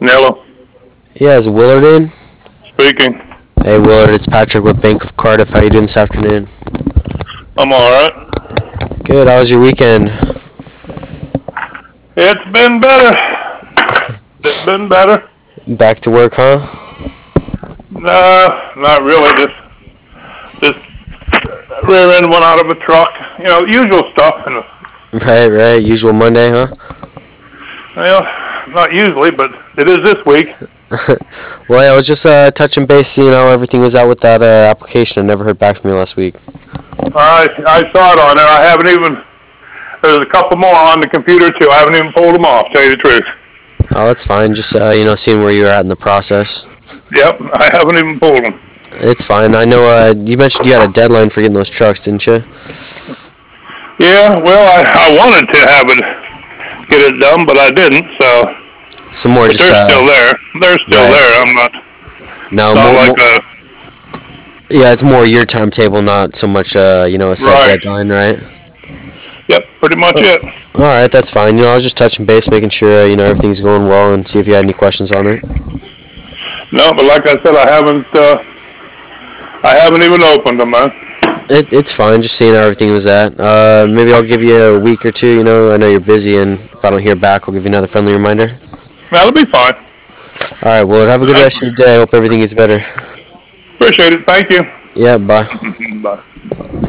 Hello. Yeah, is Willard in? Speaking. Hey Willard, it's Patrick with Bank of Cardiff. How you doing this afternoon? I'm alright. Good. How was your weekend? It's been better. It's been better. Back to work, huh? Not really. Just rear end one out of a truck. Usual stuff. And Right. Usual Monday, huh? well, not usually, but it is this week. Well, yeah, I was just touching base, seeing how everything was out with that application. I never heard back from you last week. I saw it on there. I haven't even. There's a couple more on the computer too. I haven't even pulled them off. Tell you the truth. Oh, that's fine. Just seeing where you're at in the process. Yep, I haven't even pulled them. It's fine. I know you mentioned you had a deadline for getting those trucks, didn't you? Yeah, well, I wanted to have it get it done, but I didn't. So, Some more but just they're still there. They're still right. there. I'm not. No, Not more, like more. Yeah, it's more your timetable, not so much a set right. deadline, right? Yep, pretty much it. All right, that's fine. I was just touching base, making sure everything's going well, and see if you had any questions on it. No, but like I said, I haven't even opened them, man. It's fine, just seeing how everything was at. Maybe I'll give you a week or two. I know you're busy, and if I don't hear back, I'll give you another friendly reminder. That'll be fine. All right, well, have a good rest of your day. I hope everything gets better. Appreciate it. Thank you. Yeah, bye. Bye.